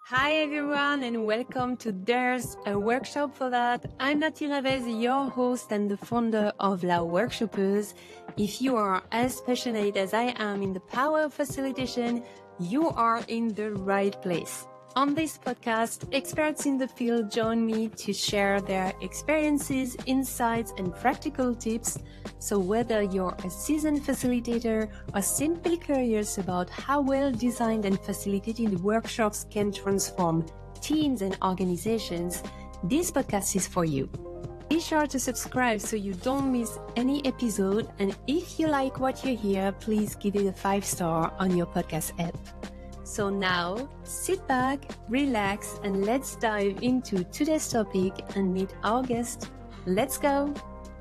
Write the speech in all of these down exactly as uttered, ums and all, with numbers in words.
Hi everyone and welcome to There's a Workshop for That. I'm Nati Ravez, your host and the founder of La Workshoppers. If you are as passionate as I am in the power of facilitation, you are in the right place. On this podcast, experts in the field join me to share their experiences, insights, and practical tips. So whether you're a seasoned facilitator or simply curious about how well-designed and facilitated workshops can transform teams and organizations, this podcast is for you. Be sure to subscribe so you don't miss any episode. And if you like what you hear, please give it a five star on your podcast app. So now, sit back, relax, and let's dive into today's topic and meet our guest. Let's go!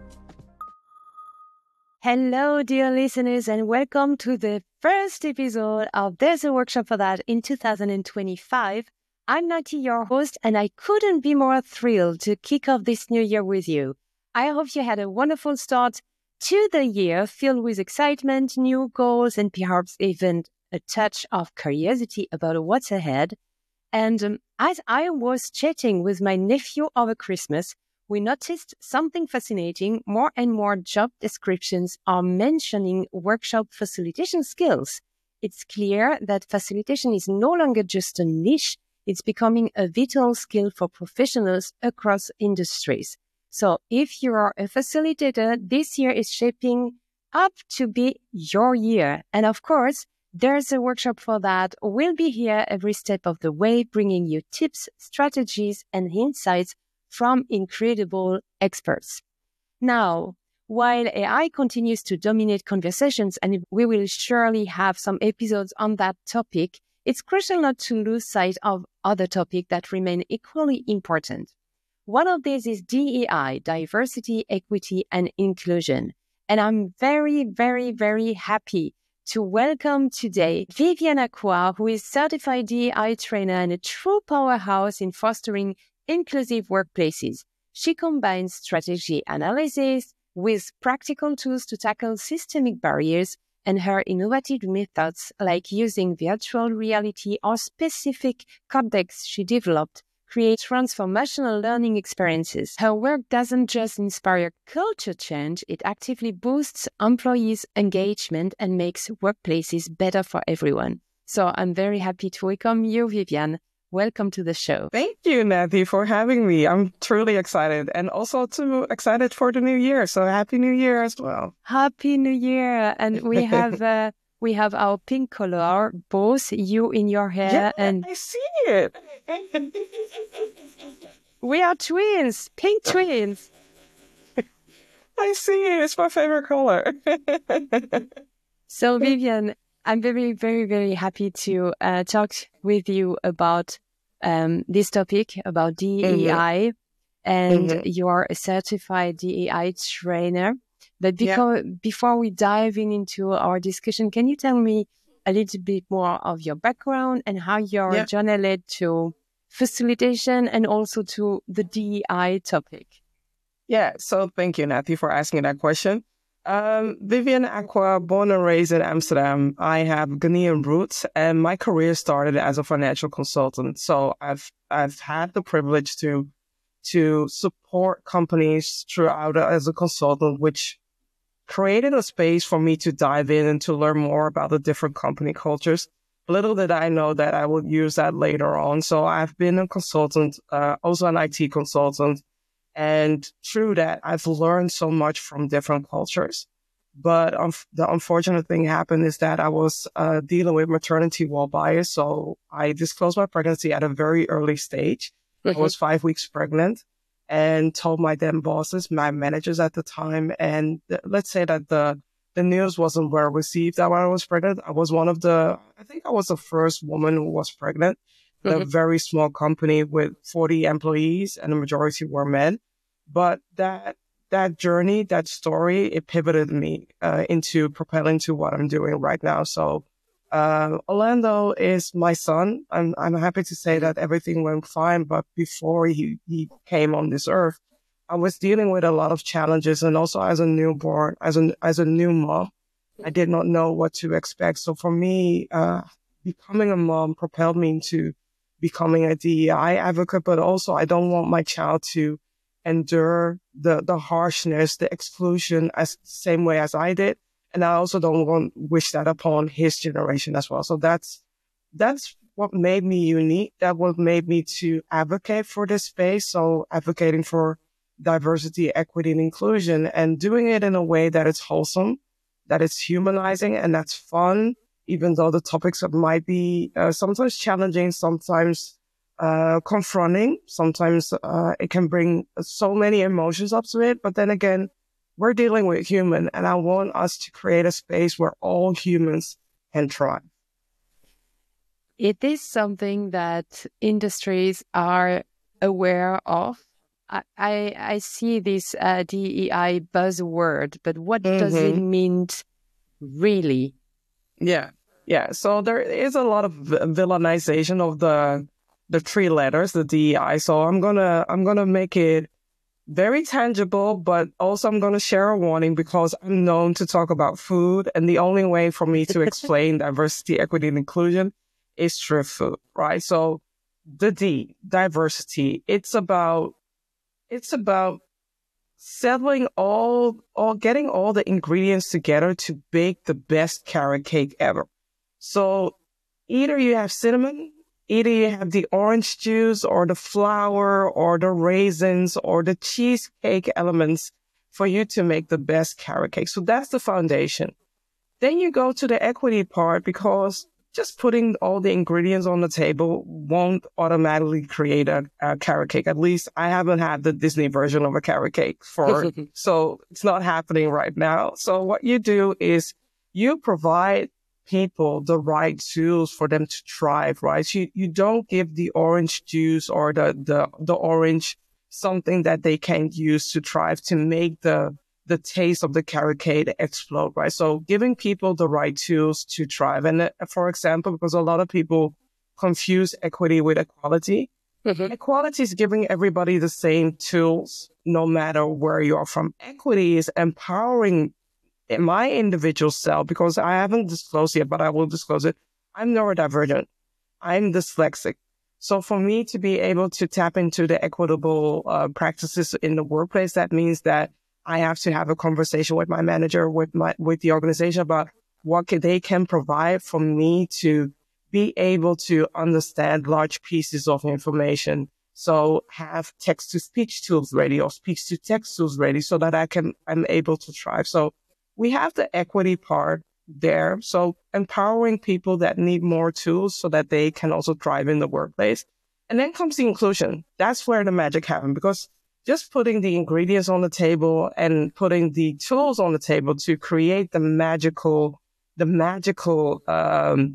Hello, dear listeners, and welcome to the first episode of There's a Workshop for That in two thousand twenty-five. I'm Nati, your host, and I couldn't be more thrilled to kick off this new year with you. I hope you had a wonderful start to the year filled with excitement, new goals, and perhaps even a touch of curiosity about what's ahead. And um, as I was chatting with my nephew over Christmas, we noticed something fascinating. More and more job descriptions are mentioning workshop facilitation skills. It's clear that facilitation is no longer just a niche. It's becoming a vital skill for professionals across industries. So if you are a facilitator, this year is shaping up to be your year. And of course, There's a Workshop for That. We'll be here every step of the way, bringing you tips, strategies, and insights from incredible experts. Now, while A I continues to dominate conversations, and we will surely have some episodes on that topic, it's crucial not to lose sight of other topics that remain equally important. One of these is D E I, diversity, equity, and inclusion. And I'm very, very, very happy to welcome today Viviane Acquoy, who is certified D E I trainer and a true powerhouse in fostering inclusive workplaces. She combines strategy analysis with practical tools to tackle systemic barriers, and her innovative methods, like using virtual reality or specific codecs she developed, create transformational learning experiences. Her work doesn't just inspire culture change, it actively boosts employees' engagement and makes workplaces better for everyone. So I'm very happy to welcome you, Viviane. Welcome to the show. Thank you, Natty, for having me. I'm truly excited, and also too excited for the new year. So happy New Year as well. Happy New Year! And we have uh, we have our pink color, both you in your hair Yeah, and I see it. We are twins, pink twins. I see it. It's my favorite color. So, Viviane, I'm very, very, very happy to uh, talk with you about um, this topic, about D E I, mm-hmm. and mm-hmm. you are a certified D E I trainer. But before, yeah. before we dive in into our discussion, can you tell me a little bit more of your background and how your yeah. journey led to facilitation and also to the D E I topic? Yeah, so thank you, Natty, for asking that question. Um, Viviane Acquoy, born and raised in Amsterdam. I have Ghanaian roots, and my career started as a financial consultant. So I've I've had the privilege to to support companies throughout as a consultant, which created a space for me to dive in and to learn more about the different company cultures. Little did I know that I would use that later on. So I've been a consultant, uh, also an I T consultant. And through that, I've learned so much from different cultures. But um, the unfortunate thing happened is that I was uh, dealing with maternity wall bias. So I disclosed my pregnancy at a very early stage. Mm-hmm. I was five weeks pregnant and told my then bosses, my managers at the time. And th- let's say that the, the news wasn't well received that I was pregnant. I was one of the, I think I was the first woman who was pregnant. Mm-hmm. A very small company with forty employees, and the majority were men. But that that journey, that story, it pivoted me uh, into propelling to what I'm doing right now. So uh, Orlando is my son. I'm I'm happy to say that everything went fine. But before he, he came on this earth, I was dealing with a lot of challenges, and also as a newborn, as a as a new mom, I did not know what to expect. So for me, uh, becoming a mom propelled me into becoming a D E I advocate, but also I don't want my child to endure the, the harshness, the exclusion as the same way as I did. And I also don't want wish that upon his generation as well. So that's, that's what made me unique. That what made me to advocate for this space. So advocating for diversity, equity, and inclusion, and doing it in a way that it's wholesome, that it's humanizing, and that's fun, even though the topics might be uh, sometimes challenging, sometimes uh, confronting, sometimes uh, it can bring so many emotions up to it. But then again, we're dealing with human, and I want us to create a space where all humans can thrive. It is something that industries are aware of. I, I, I see this uh, D E I buzzword, but what mm-hmm. does it mean really? Yeah, yeah. So there is a lot of villainization of the the three letters, the D E I. So I'm gonna I'm gonna make it very tangible, but also I'm gonna share a warning because I'm known to talk about food, and the only way for me to explain diversity, equity, and inclusion is through food, right? So the D, diversity, it's about it's about settling all, all getting all the ingredients together to bake the best carrot cake ever. So either you have cinnamon, either you have the orange juice or the flour or the raisins or the cheesecake elements for you to make the best carrot cake. So that's the foundation. Then you go to the equity part, because just putting all the ingredients on the table won't automatically create a, a carrot cake. At least I haven't had the Disney version of a carrot cake for, so it's not happening right now. So what you do is you provide people the right tools for them to thrive, right? You, you don't give the orange juice or the, the, the orange something that they can't use to thrive, to make the the taste of the carrot cake explode, right? So giving people the right tools to thrive. And uh, for example, because a lot of people confuse equity with equality. Mm-hmm. Equality is giving everybody the same tools, no matter where you're from. Equity is empowering my individual self, because I haven't disclosed yet, but I will disclose it. I'm neurodivergent. I'm dyslexic. So for me to be able to tap into the equitable uh, practices in the workplace, that means that I have to have a conversation with my manager, with my, with the organization about what they can provide for me to be able to understand large pieces of information. So have text to speech tools ready or speech to text tools ready so that I can, I'm able to thrive. So we have the equity part there. So empowering people that need more tools so that they can also thrive in the workplace. And then comes the inclusion. That's where the magic happens, because just putting the ingredients on the table and putting the tools on the table to create the magical, the magical um,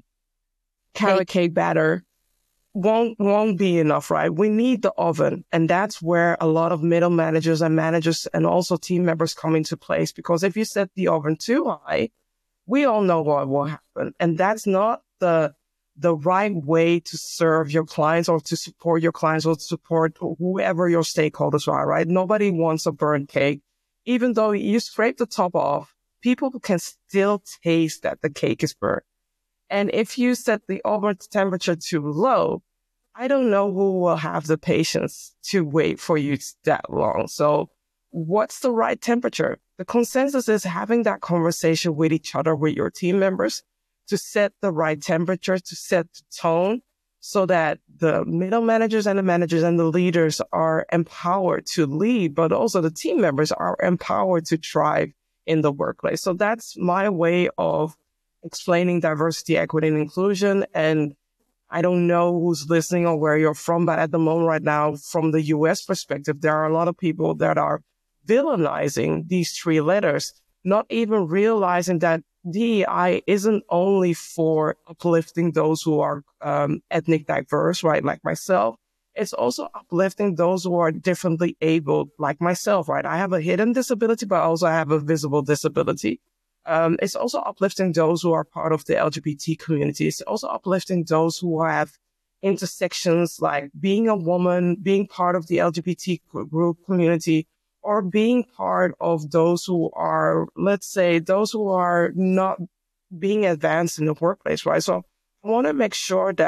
carrot cake batter won't won't be enough, right? We need the oven, and that's where a lot of middle managers and managers and also team members come into place. Because if you set the oven too high, we all know what will happen, and that's not the the right way to serve your clients or to support your clients or to support whoever your stakeholders are, right? Nobody wants a burnt cake. Even though you scrape the top off, people can still taste that the cake is burnt. And if you set the oven temperature too low, I don't know who will have the patience to wait for you that long. So what's the right temperature? The consensus is having that conversation with each other, with your team members, to set the right temperature, to set the tone, so that the middle managers and the managers and the leaders are empowered to lead, but also the team members are empowered to thrive in the workplace. So that's my way of explaining diversity, equity, and inclusion. And I don't know who's listening or where you're from, but at the moment right now, from the U S perspective, there are a lot of people that are villainizing these three letters, not even realizing that D E I isn't only for uplifting those who are um, ethnic diverse, right, like myself. It's also uplifting those who are differently abled, like myself, right? I have a hidden disability, but also I have a visible disability. Um, it's also uplifting those who are part of the L G B T community. It's also uplifting those who have intersections like being a woman, being part of the L G B T group community, or being part of those who are, let's say, those who are not being advanced in the workplace, right? So I want to make sure that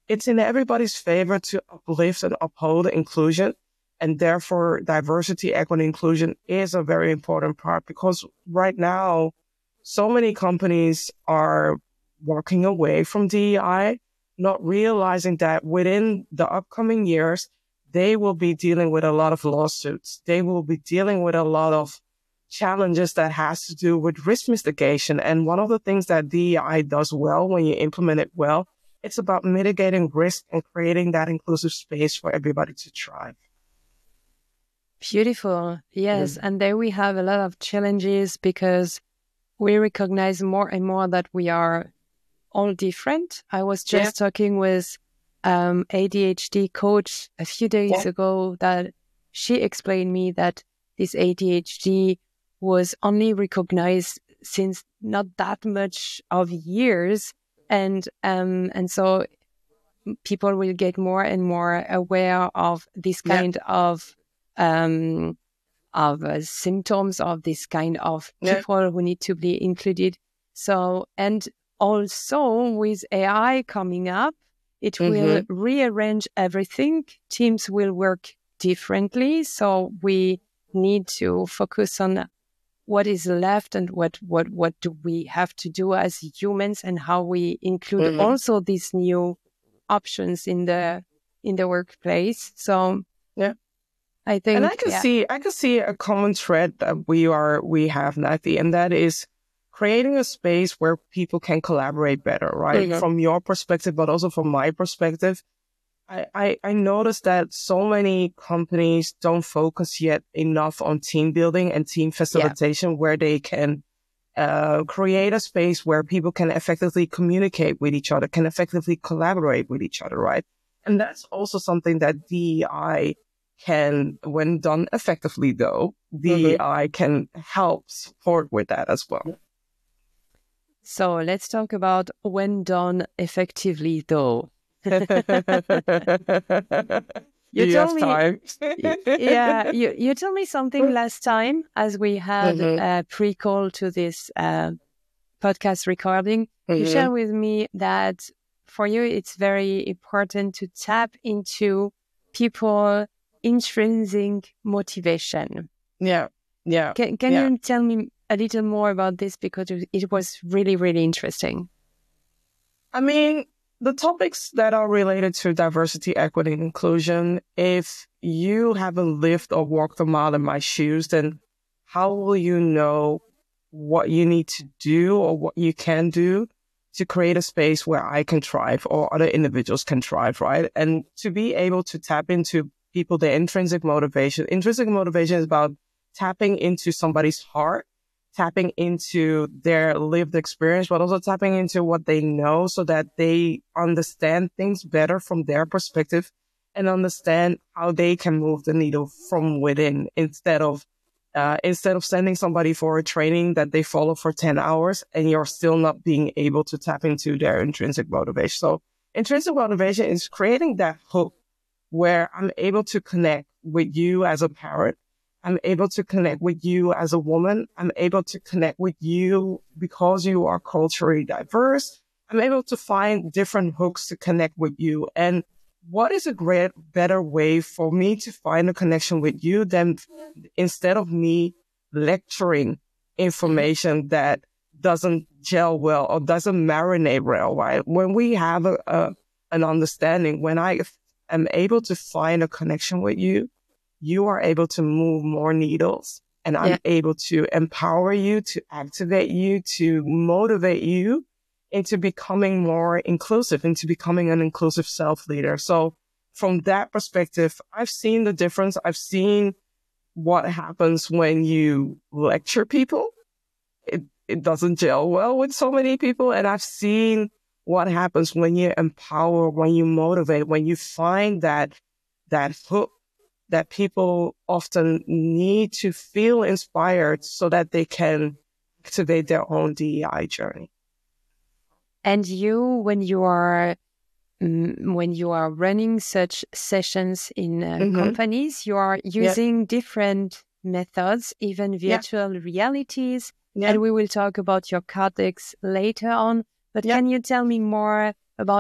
it's in everybody's favor to uplift and uphold inclusion. And therefore, diversity, equity, inclusion is a very important part, because right now, so many companies are walking away from D E I, not realizing that within the upcoming years, they will be dealing with a lot of lawsuits. They will be dealing with a lot of challenges that has to do with risk mitigation. And one of the things that D E I does well when you implement it well, it's about mitigating risk and creating that inclusive space for everybody to thrive. Beautiful. Yes. Mm-hmm. And there we have a lot of challenges because we recognize more and more that we are all different. I was just yeah. talking with um A D H D coach a few days yeah. ago that she explained me that this A D H D was only recognized since not that much of years. And um and so people will get more and more aware of this kind yeah. of um of uh, symptoms of this kind of people yeah. who need to be included. So, and also with A I coming up, it mm-hmm. will rearrange everything. Teams will work differently. So we need to focus on what is left and what, what, what do we have to do as humans, and how we include mm-hmm. also these new options in the, in the workplace. So, yeah. I think, and I can yeah. see, I can see a common thread that we are, we have, Nathy, and that is creating a space where people can collaborate better, right? Mm-hmm. From your perspective, but also from my perspective, I, I, I noticed that so many companies don't focus yet enough on team building and team facilitation, yeah. where they can uh, create a space where people can effectively communicate with each other, can effectively collaborate with each other, right? And that's also something that D E I can, when done effectively, though, D E I mm-hmm. can help support with that as well. So let's talk about when done effectively, though. you you told have time. me, yeah, you, you told me something last time as we had mm-hmm. a pre-call to this uh, podcast recording. Mm-hmm. You shared with me that for you, it's very important to tap into people intrinsic motivation. Yeah, yeah. Can, can yeah. you tell me a little more about this, because it was really, really interesting? I mean, the topics that are related to diversity, equity, and inclusion, if you haven't lived or walked a mile in my shoes, then how will you know what you need to do or what you can do to create a space where I can thrive or other individuals can thrive, right? And to be able to tap into people, their intrinsic motivation. Intrinsic motivation is about tapping into somebody's heart, tapping into their lived experience, but also tapping into what they know so that they understand things better from their perspective and understand how they can move the needle from within instead of uh, instead of sending somebody for a training that they follow for ten hours and you're still not being able to tap into their intrinsic motivation. So intrinsic motivation is creating that hook where I'm able to connect with you as a parent. I'm able to connect with you as a woman. I'm able to connect with you because you are culturally diverse. I'm able to find different hooks to connect with you. And what is a great, better way for me to find a connection with you than instead of me lecturing information that doesn't gel well or doesn't marinate well, right? When we have a, a an understanding, when I am able to find a connection with you, you are able to move more needles, and I'm yeah. able to empower you, to activate you, to motivate you into becoming more inclusive, into becoming an inclusive self-leader. So from that perspective, I've seen the difference. I've seen what happens when you lecture people. It, it doesn't gel well with so many people. And I've seen what happens when you empower, when you motivate, when you find that, that hook that people often need to feel inspired so that they can activate their own D E I journey. And you, when you are um, when you are running such sessions in uh, mm-hmm. companies, you are using yeah. different methods, even virtual yeah. realities. Yeah. And we will talk about your Cortex later on. But yeah. can you tell me more about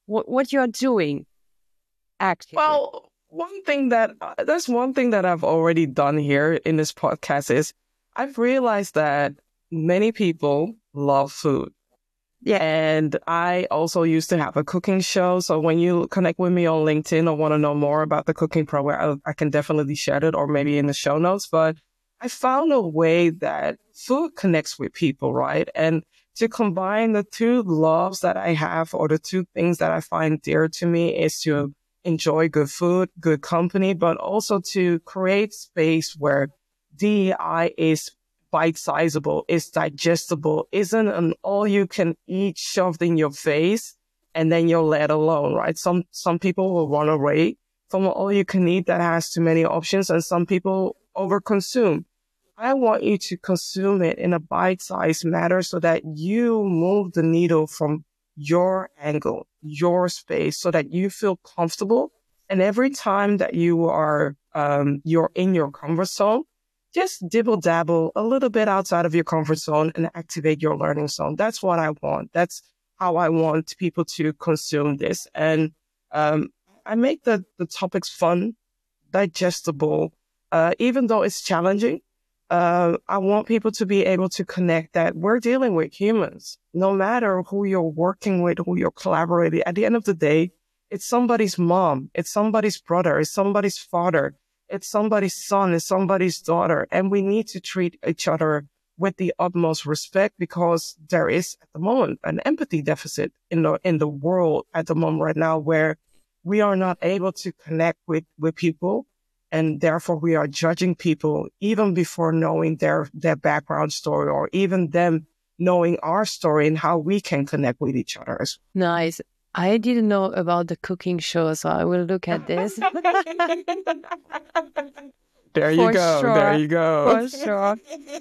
what, what you're doing actively? Well, one thing that, uh, there's one thing that I've already done here in this podcast is I've realized that many people love food. Yeah. And I also used to have a cooking show. So when you connect with me on LinkedIn or want to know more about the cooking program, I, I can definitely share it or maybe in the show notes. But I found a way that food connects with people, right? And to combine the two loves that I have or the two things that I find dear to me is to enjoy good food, good company, but also to create space where D E I is bite-sizable, is digestible, isn't an all-you-can-eat shoved in your face and then you're let alone, right? Some some people will run away from all-you-can-eat that has too many options, and some people overconsume. I want you to consume it in a bite-sized manner so that you move the needle from your angle, your space, so that you feel comfortable. And every time that you are um, you're in your comfort zone, just dibble dabble a little bit outside of your comfort zone and activate your learning zone. That's what I want. That's how I want people to consume this. And um, I make the, the topics fun, digestible, uh, even though it's challenging. Uh, I want people to be able to connect that we're dealing with humans, no matter who you're working with, who you're collaborating. At the end of the day, it's somebody's mom, it's somebody's brother, it's somebody's father. It's somebody's son, it's somebody's daughter. And we need to treat each other with the utmost respect because there is at the moment an empathy deficit in the, in the world at the moment right now where we are not able to connect with, with people. And therefore we are judging people even before knowing their, their background story or even them knowing our story and how we can connect with each other. Nice. I didn't know about the cooking show, so I will look at this. There you For go. sure. There you go. For sure.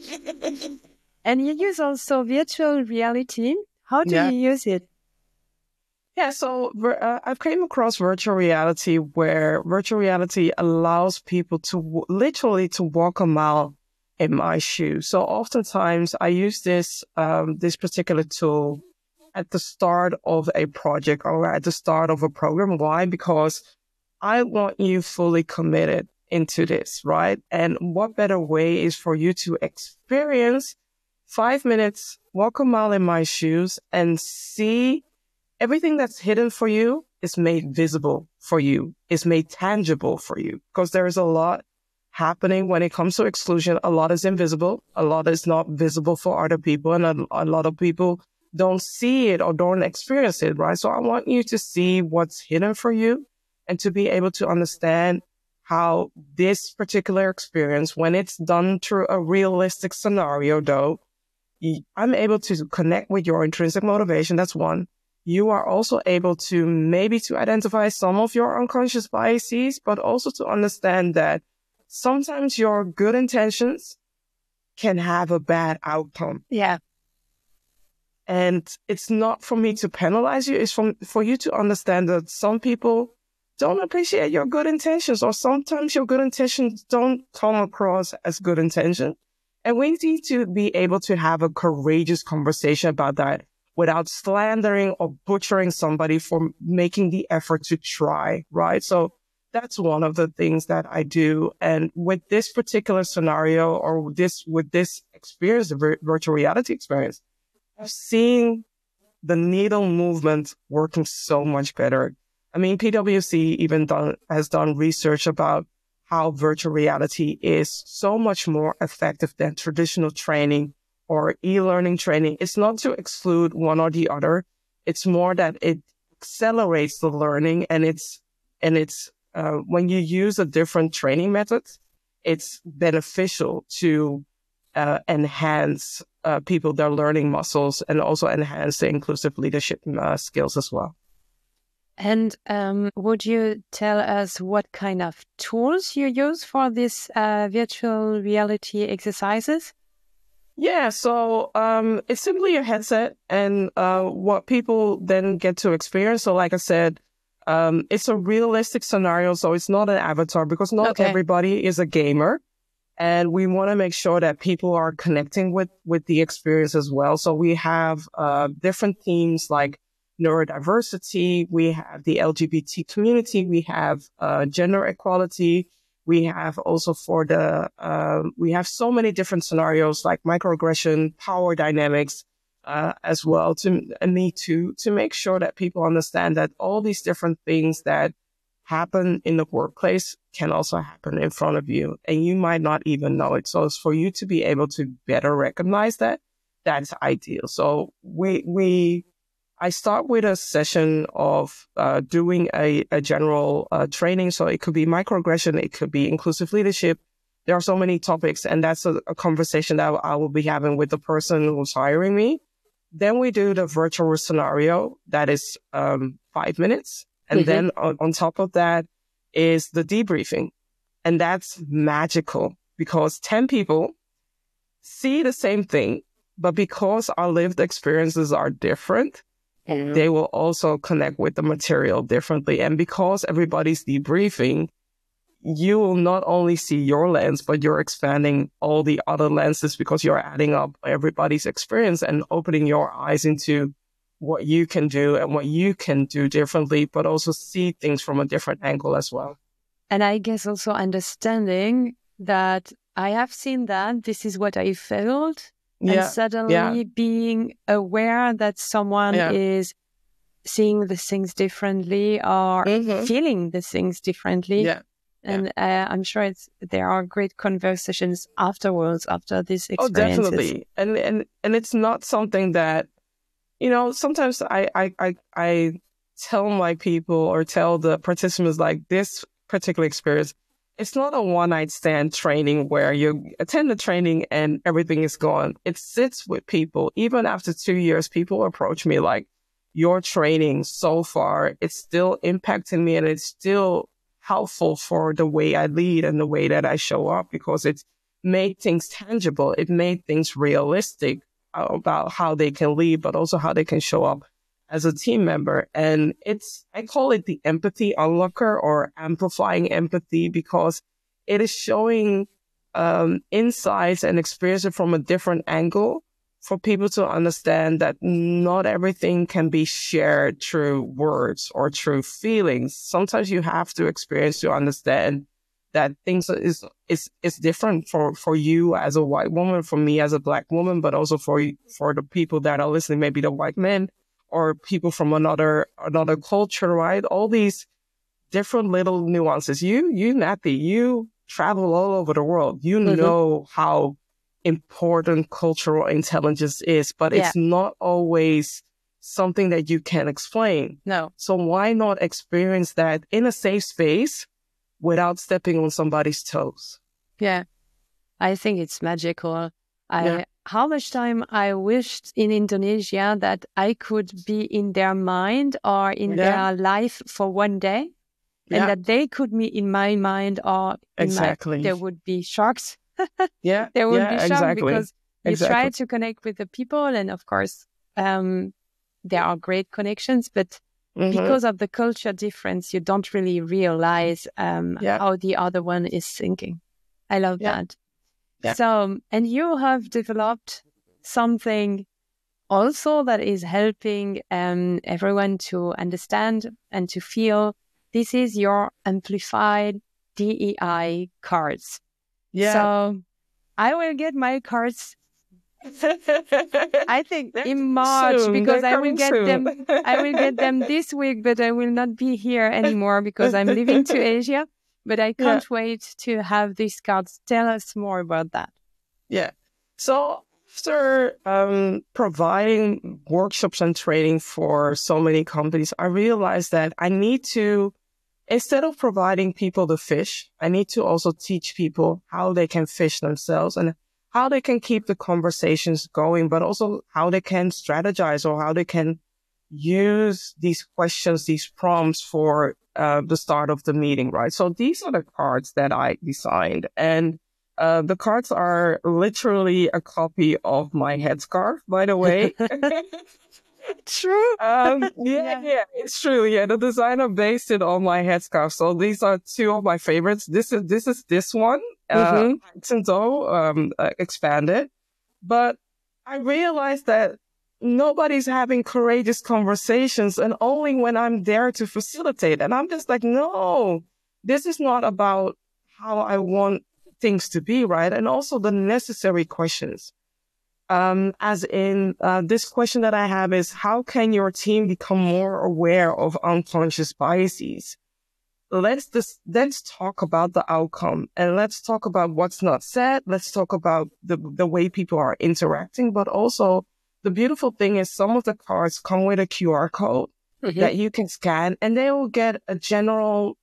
And you use also virtual reality. How do Yeah. you use it? Yeah, so uh, I've came across virtual reality where virtual reality allows people to w- literally to walk a mile in my shoes. So oftentimes I use this um, this particular tool at the start of a project or at the start of a program. Why? Because I want you fully committed into this, right? And what better way is for you to experience five minutes, walk a mile in my shoes and see everything that's hidden for you is made visible for you, is made tangible for you, because there is a lot happening when it comes to exclusion. A lot is invisible. A lot is not visible for other people. And a, a lot of people don't see it or don't experience it, right? So I want you to see what's hidden for you and to be able to understand how this particular experience, when it's done through a realistic scenario, though, I'm able to connect with your intrinsic motivation. That's one. You are also able to maybe to identify some of your unconscious biases, but also to understand that sometimes your good intentions can have a bad outcome. Yeah. And it's not for me to penalize you. It's from, for you to understand that some people don't appreciate your good intentions, or sometimes your good intentions don't come across as good intention. And we need to be able to have a courageous conversation about that without slandering or butchering somebody for making the effort to try, right? So that's one of the things that I do. And with this particular scenario or this, with this experience, the vir- virtual reality experience, I've seen the needle movement working so much better. I mean, P W C even done, has done research about how virtual reality is so much more effective than traditional training or e-learning training. It's not to exclude one or the other. It's more that it accelerates the learning, and it's, and it's, uh, when you use a different training method, it's beneficial to uh, enhance uh, people, their learning muscles, and also enhance the inclusive leadership uh, skills as well. And um, would you tell us what kind of tools you use for these uh, virtual reality exercises? Yeah, so um, it's simply a headset and uh, what people then get to experience. So like I said, um, it's a realistic scenario, so it's not an avatar because not Okay. everybody is a gamer. And we want to make sure that people are connecting with, with the experience as well. So we have uh, different themes like neurodiversity, we have the L G B T community, we have uh, gender equality, we have also for the, uh, we have so many different scenarios like microaggression, power dynamics, uh, as well to and me to, to make sure that people understand that all these different things that happen in the workplace can also happen in front of you, and you might not even know it. So it's for you to be able to better recognize that. That's ideal. So we, we, I start with a session of uh, doing a, a general uh, training. So it could be microaggression, it could be inclusive leadership. There are so many topics, and that's a, a conversation that I will be having with the person who's hiring me. Then we do the virtual scenario that is um, five minutes. And mm-hmm. then on, on top of that is the debriefing. And that's magical because ten people see the same thing, but because our lived experiences are different, mm-hmm. they will also connect with the material differently. And because everybody's debriefing, you will not only see your lens, but you're expanding all the other lenses because you're adding up everybody's experience and opening your eyes into what you can do and what you can do differently, but also see things from a different angle as well. And I guess also understanding that I have seen that this is what I felt. Yeah. And suddenly yeah. being aware that someone yeah. is seeing the things differently or mm-hmm. feeling the things differently. Yeah. And yeah. uh, I'm sure it's there are great conversations afterwards after this experience. Oh, definitely. And, and, and it's not something that, you know, sometimes I, I, I, I tell my people or tell the participants like this particular experience, it's not a one-night stand training where you attend the training and everything is gone. It sits with people. Even after two years, people approach me like, your training so far, it's still impacting me and it's still helpful for the way I lead and the way that I show up because it's made things tangible. It made things realistic about how they can lead, but also how they can show up as a team member. And it's, I call it the empathy unlocker or amplifying empathy because it is showing um, insights and experiences from a different angle for people to understand that not everything can be shared through words or through feelings. Sometimes you have to experience to understand that things is is is different for, for you as a white woman, for me as a Black woman, but also for for the people that are listening, maybe the white men or people from another another culture, right? All these different little nuances. You, you, Nathy, you travel all over the world. You mm-hmm. know how important cultural intelligence is, but yeah. it's not always something that you can explain. No. So why not experience that in a safe space without stepping on somebody's toes? Yeah, I think it's magical. I yeah. How much time I wished in Indonesia that I could be in their mind or in yeah. their life for one day, and yeah. that they could be in my mind or in exactly. my, there would be sharks. yeah, there would yeah, be shocked exactly. because you exactly. try to connect with the people, and of course, um, there are great connections, but mm-hmm. because of the culture difference, you don't really realize um, yeah. how the other one is thinking. I love yeah. that. Yeah. So, and you have developed something also that is helping um, everyone to understand and to feel. This is your amplified D E I cards. Yeah. So I will get my cards, I think, in March soon. because They're I will get soon. them. I will get them this week, but I will not be here anymore because I'm leaving to Asia. But I can't yeah. wait to have these cards. Tell us more about that. Yeah. So after um, providing workshops and training for so many companies, I realized that I need to, instead of providing people the fish, I need to also teach people how they can fish themselves and how they can keep the conversations going, but also how they can strategize or how they can use these questions, these prompts for uh, the start of the meeting, right? So these are the cards that I designed. And uh, the cards are literally a copy of my headscarf, by the way. True. Um, yeah, yeah, yeah, it's true. Yeah, the designer based it on my headscarf. So these are two of my favorites. This is this is this one, mm-hmm. uh, Tinto, um, uh, expanded. But I realized that nobody's having courageous conversations, and only when I'm there to facilitate. And I'm just like, no, this is not about how I want things to be, right? And also the necessary questions. Um, as in, uh, this question that I have is, how can your team become more aware of unconscious biases? Let's just, let's talk about the outcome, and let's talk about what's not said. Let's talk about the, the way people are interacting, but also the beautiful thing is some of the cards come with a Q R code mm-hmm. that you can scan, and they will get a general,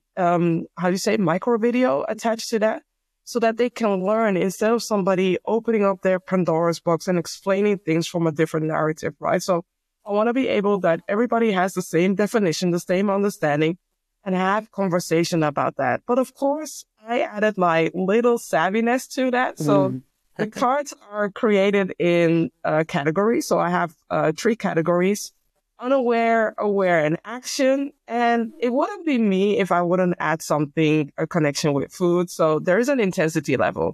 um, how do you say, micro video attached to that, so that they can learn instead of somebody opening up their Pandora's box and explaining things from a different narrative, right? So I want to be able that everybody has the same definition, the same understanding, and have conversation about that. But of course, I added my little savviness to that. So mm. the cards are created in uh, categories. So I have uh, three categories: unaware, aware, and action. And it wouldn't be me if I wouldn't add something, a connection with food. So there is an intensity level.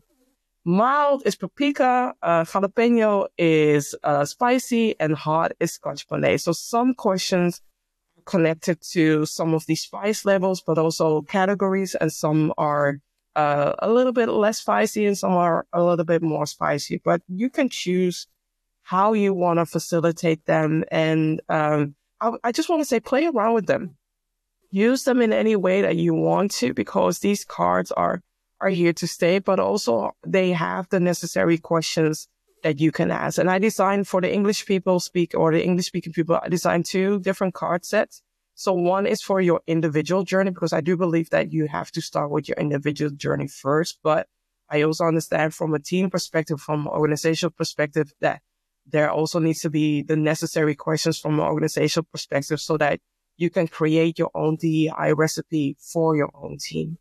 Mild is paprika, uh, jalapeno is uh, spicy, and hot is scotch bonnet. So some questions are connected to some of these spice levels, but also categories, and some are uh, a little bit less spicy and some are a little bit more spicy. But you can choose how you want to facilitate them. And um, I, I just want to say, play around with them. Use them in any way that you want to, because these cards are, are here to stay, but also they have the necessary questions that you can ask. And I designed for the English people speak or the English speaking people, I designed two different card sets. So one is for your individual journey, because I do believe that you have to start with your individual journey first. But I also understand from a team perspective, from an organizational perspective, that there also needs to be the necessary questions from an organizational perspective so that you can create your own D E I recipe for your own team.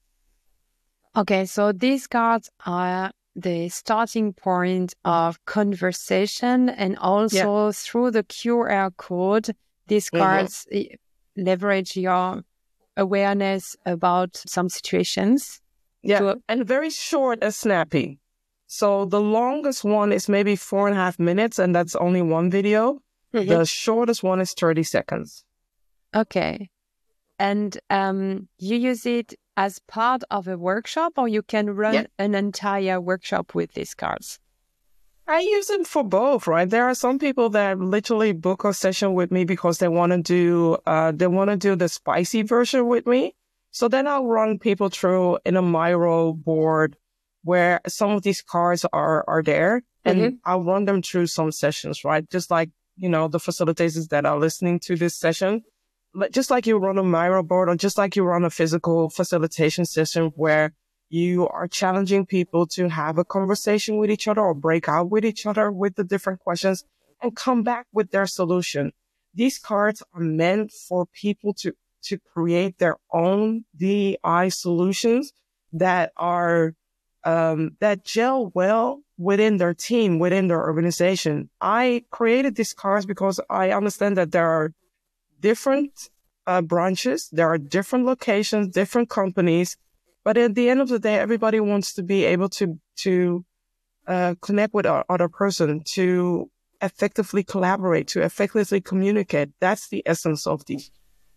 Okay, so these cards are the starting point of conversation, and also yeah. through the Q R code, these cards mm-hmm. leverage your awareness about some situations. Yeah, to... and very short and snappy. So the longest one is maybe four and a half minutes, and that's only one video. Mm-hmm. The shortest one is thirty seconds. Okay. And um, you use it as part of a workshop, or you can run yeah. an entire workshop with these cards? I use them for both, right? There are some people that literally book a session with me because they want to do, uh, they want to do the spicy version with me. So then I'll run people through in a Miro board where some of these cards are, are there, and mm-hmm. I'll run them through some sessions, right? Just like, you know, the facilitators that are listening to this session, just like you run a Miro board, or just like you run a physical facilitation session where you are challenging people to have a conversation with each other or break out with each other with the different questions and come back with their solution. These cards are meant for people to, to create their own D E I solutions that are, um, that gel well within their team, within their organization. I created these cards because I understand that there are different uh, branches, there are different locations, different companies, but at the end of the day, everybody wants to be able to to uh, connect with our other person, to effectively collaborate, to effectively communicate. That's the essence of these.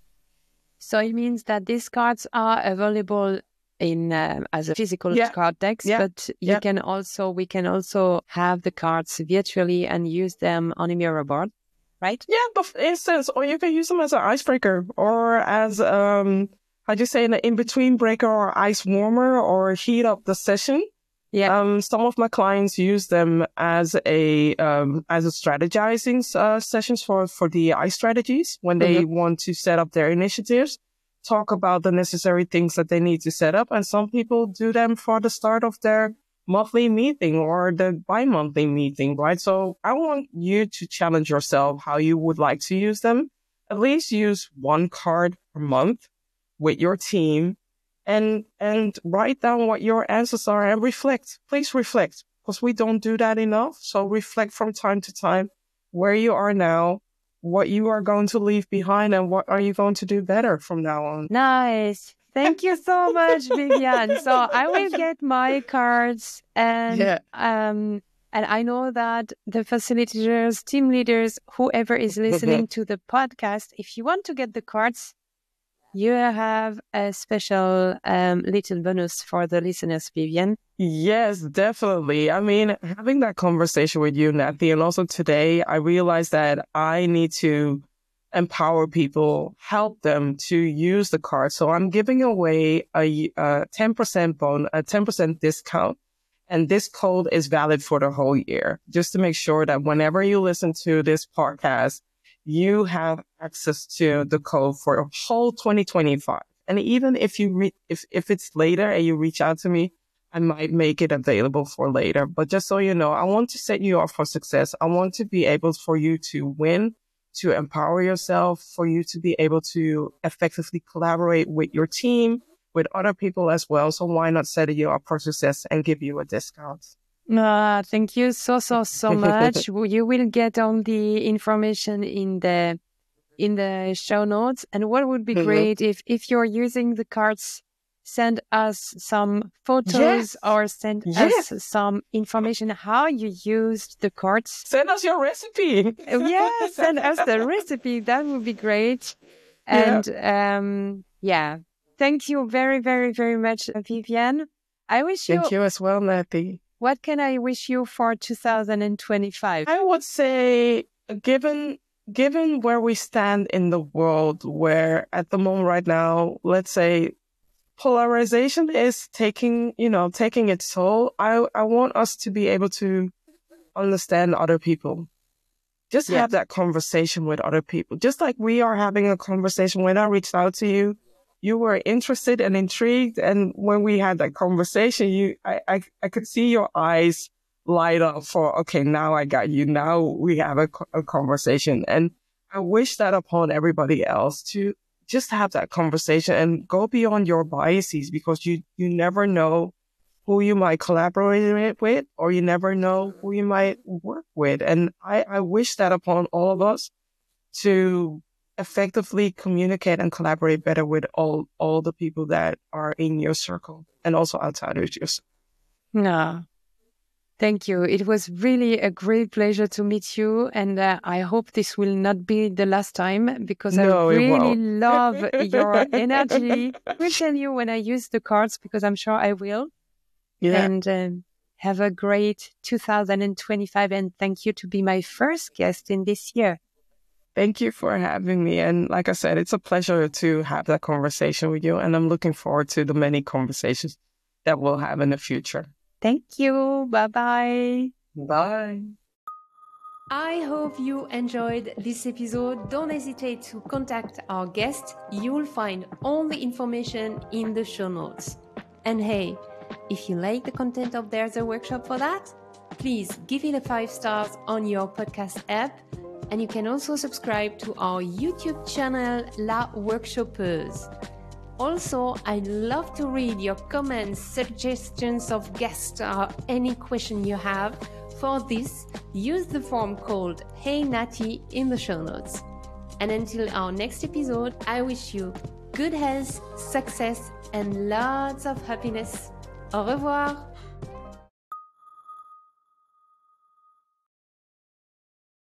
So it means that these cards are available in uh, as a physical yeah. card decks, yeah. but you yeah. can also we can also have the cards virtually and use them on a Miro board. Right? Yeah, but for instance, or you can use them as an icebreaker, or as, um, how do you say, an in-between breaker or ice warmer, or heat up the session. Yeah. Um, some of my clients use them as a, um, as a strategizing, uh, sessions for, for D E I strategies when they mm-hmm. want to set up their initiatives, talk about the necessary things that they need to set up. And some people do them for the start of their monthly meeting or the bi-monthly meeting, right? So I want you to challenge yourself how you would like to use them. At least use one card per month with your team and and write down what your answers are and reflect. Please reflect, because we don't do that enough. So reflect from time to time where you are now, what you are going to leave behind, and what are you going to do better from now on. Nice. Thank you so much, Viviane. So I will get my cards and yeah. um And I know that the facilitators, team leaders, whoever is listening to the podcast, if you want to get the cards, you have a special um, little bonus for the listeners, Vivian. Yes, definitely. I mean, having that conversation with you, Nathy, and also today, I realized that I need to empower people, help them to use the card. So I'm giving away a, a ten percent bon, a ten percent discount. And this code is valid for the whole year, just to make sure that whenever you listen to this podcast, you have access to the code for the whole twenty twenty-five. And even if you re- if if it's later and you reach out to me, I might make it available for later. But just so you know, I want to set you up for success. I want to be able for you to win, to empower yourself, for you to be able to effectively collaborate with your team, with other people as well. So why not set you up for success and give you a discount? Uh, thank you so, so, so much. You will get all the information in the in the show notes. And what would be mm-hmm. great if, if you're using the cards, send us some photos yes. or send yes. us some information how you used the cards. Send us your recipe. Yeah, send us the recipe. That would be great. And yeah. um yeah. Thank you very, very, very much, Vivian. I wish you... Thank you as well, Nathy. What can I wish you for two thousand twenty-five? I would say, given given where we stand in the world, where at the moment right now, let's say, polarization is taking, you know, taking its toll, I, I want us to be able to understand other people. Just yeah. have that conversation with other people. Just like we are having a conversation when I reached out to you. You were interested and intrigued, and when we had that conversation, you, I, I, I could see your eyes light up for, okay, now I got you. Now we have a, a conversation, and I wish that upon everybody else to just have that conversation and go beyond your biases, because you, you never know who you might collaborate with, or you never know who you might work with. And I, I wish that upon all of us to effectively communicate and collaborate better with all, all the people that are in your circle and also outside of your circle. No. Thank you. It was really a great pleasure to meet you. And uh, I hope this will not be the last time, because no, I really love your energy. I will tell you when I use the cards, because I'm sure I will. Yeah. And um, have a great two thousand twenty-five. And thank you to be my first guest in this year. Thank you for having me. And like I said, it's a pleasure to have that conversation with you. And I'm looking forward to the many conversations that we'll have in the future. Thank you. Bye-bye. Bye. I hope you enjoyed this episode. Don't hesitate to contact our guest. You'll find all the information in the show notes. And hey, if you like the content of There's a Workshop for That, please give it a five stars on your podcast app. And you can also subscribe to our YouTube channel, La Workshopeuse. Also, I'd love to read your comments, suggestions of guests, or any question you have. For this, use the form called Hey Natty in the show notes. And until our next episode, I wish you good health, success, and lots of happiness. Au revoir!